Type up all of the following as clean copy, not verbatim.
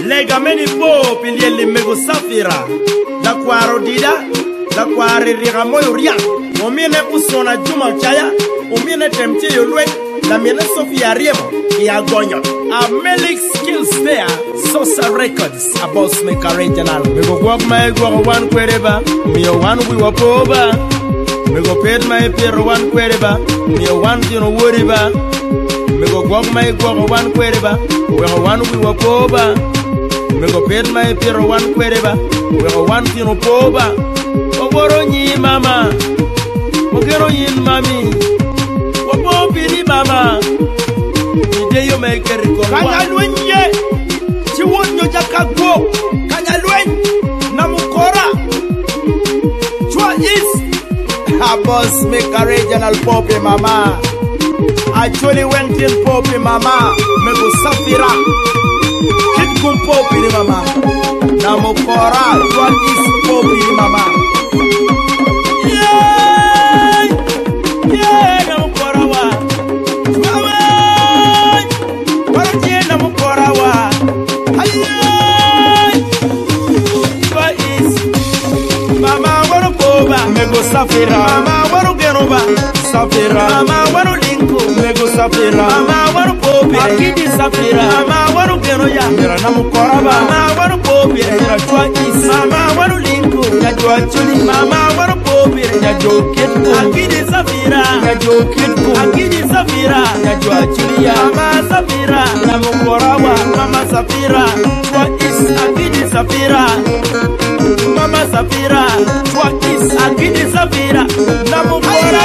Lega meni po pilieli mego safira. La kwaro dida, la kware rigamoyo riang. Omiene usona juma chaya, omiene temche yolwe, la miene Sofia Riemo, ya gonyo. A Melik skills there, Sosa Records, a boss maker regional. Mego walk my go one kwereba, me one we were poba. Mego paid my peer one kwereba, me one you know woriba. Mego walk my go one kwereba, we one we were poba. Mego paid my peer one kwereba, we one you know poba. Oboro nyi mama. Ogero yin mami Obo biri mama Ide yo make record Kanya lwenye Chiwon yo jaka go Kanya lwen Namukora Chua is A boss make a regional poppy mama Actually went in poppy mama Mego safira Kid kum poppy mama Namukora Chua is poppy mama Mego safira, mama waru geroba, safira, mama waru linko, mego safira, mama waru popi, akidi safira, mama waru geroya, mera namu koraba, mama waru popi, mera chua is, mama waru linko, ya chua chuli, mama waru popi, ya joket, akidi safira, ya joket, akidi safira, ya chua chuli ya, mama safira, namu koraba, mama safira, chua is, akidi safira. Mama Safira, what is Akidi Safira? Namukora,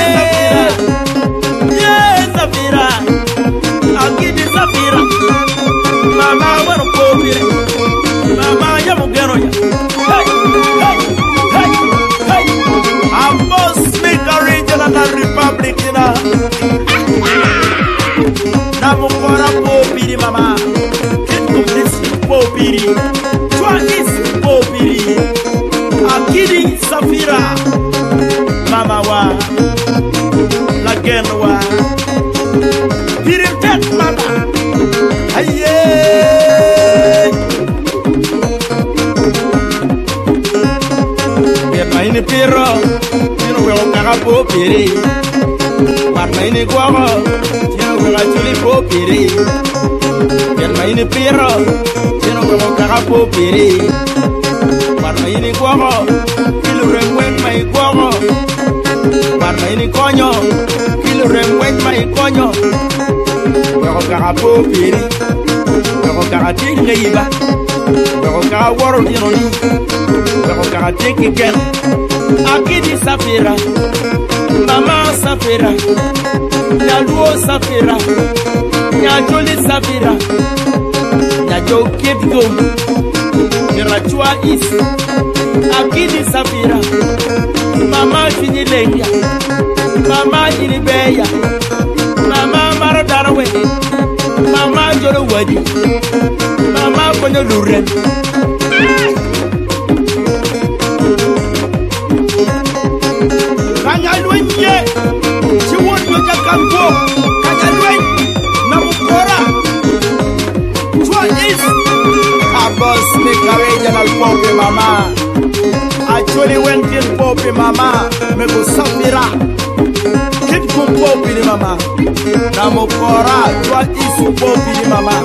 yes, Safira, Akidi Safira. Mama, what a poet, Mama Yamugero. Hey, hey, hey, hey, I'm boss maker regional republic. Namukora Popiri, Mama, get to this Popiri. What is Popiri? Akidi Safira Mama wa Lagen wa Piritet mama Aye Biar maini piro Tino welo kaka Popiri War maini guago Tino welo chuli Popiri Biar maini piro Tino welo kaka Popiri Parma ini guago, kilo remwen mai guago. Parma ini coño, kilo remwen mai coño. Pero cara popiri, pero cara tigre iba, pero cara waro dinoni, pero cara tigre gen. Akidi Safira, mama Safira, ya luo Safira, ya joli Safira, ya jo kid go. Chua is Akidi Safira Mama Finileya Mama Inibeya Mama Maradarawe Mama Jolo Wadi Mama Kono Luren Kanya Lwenye Chiwon Yoja Kampo Kanya Lwen Namukora Chua is Boss make a regional poppy mama. Actually went in poppy mama. Mego safira. Kid kum poppy mama. Namukora. What is poppy mama?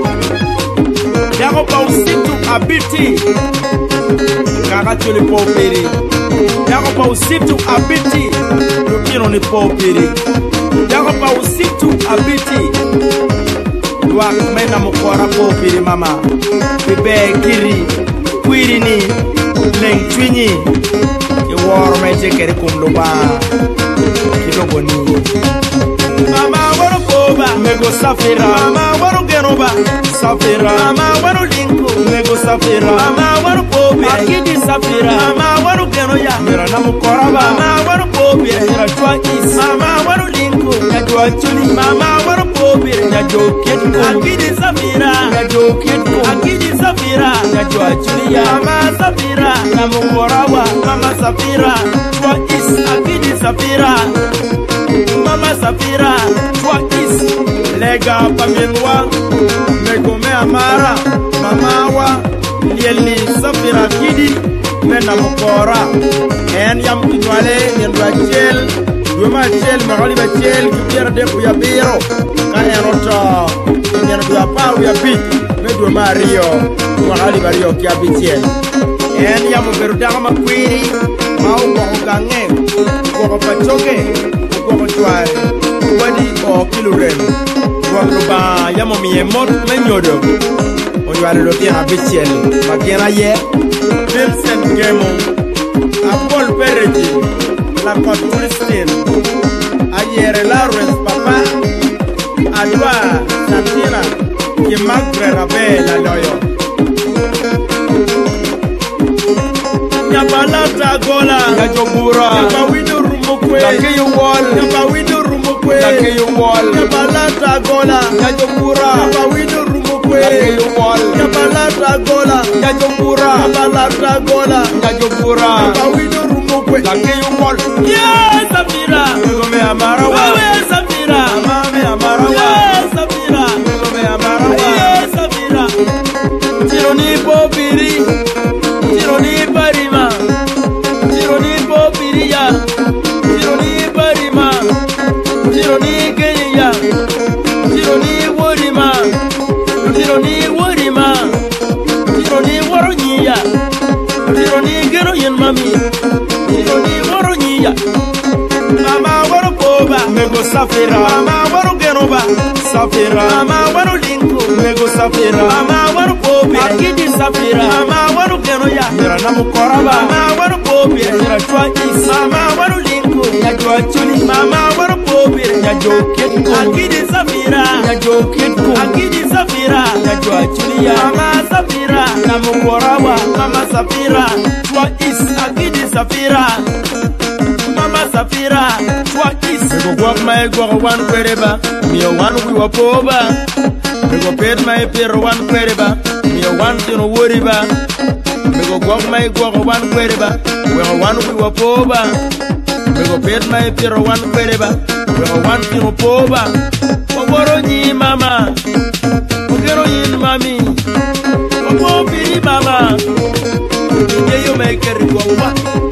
Yago pa usitu abiti. Kaka chuli poppy. Yago pa usitu abiti. Lukino ni poppy. Yago pa usitu abiti. Wak mena mukora popiri mama Bibe kiri Kwiri ni Leng twinyi Ki waro meche kere kumluba Kidogo ni Mama waro koba Mego safira Mama waro geroba Safira Mama waro linko Mego safira Mama waro popi Akidi safira Mama waro genoya Mira na mukora ba Mama waro popi Mira chua is Mama waro linko Ya chua chuli Mama waro popi Ya joket Akidi Safira Ya joket Akidi Safira Ya chua chuli ya Mama Safira Na mukora wa Mama Safira Chua is Akidi Safira Mama Safira Chua is Lega pamienwa Megome amara mamawa lieli Safira Kidi mena mukora en yam kinwale en rachel duma chel mahali ba chel kibier de ya biro ka enota en dua pa ya pi me duma rio mahali ba rio kia bichel en yam beruda ma kwiri mau ko gange ko pachoke ko chware wadi o kilurem ko ba yam mi emot menyodo on va le bien à Bichel Magena hier Vincent Gemo à Paul Perretti la Côte Christine ayer la Res Papa à toi Santira qui magre rabel la loyo ya balata gola ya jobura ya bawido rumokwe ya keyo wall ya bawido rumokwe ya keyo wall ya balata gola ya jobura ya bawido rumokwe ya keyo wall ya balata gola ya jobura ya balata gola ya jobura ya bawido rumokwe ya keyo wall yes Safira ngome amarawa yes Safira mame amarawa yes Safira ngome amarawa yes Safira tironi bobiri tironi barima tironi bobiria tironi barima tironi kenya tironi worima tironi worima tironi woronyia tironi geroyen mami tironi woronyia mama woro boba mego Safira mama woro geroba Safira mama woro linko mego Safira mama woro bobe akidi Safira mama woro geroya mera namukoraba mama woro bobe mera twa is mama woro linko ya twa chuli mama woro bobe ya joket akidi Safira ya joket akidi Safira ya twa chuli ya mama Safira namukoraba mama Safira twa is akidi Safira mama Safira twa is go my go one kwereba mi one we wa poba go pet my per one kwereba mi one tino woriba mi go my go one kwereba we one we wa poba mi go pet my per one kwereba we one tino poba ogoro ni mama ogoro yin mami obo biri mama ye yo make it go wa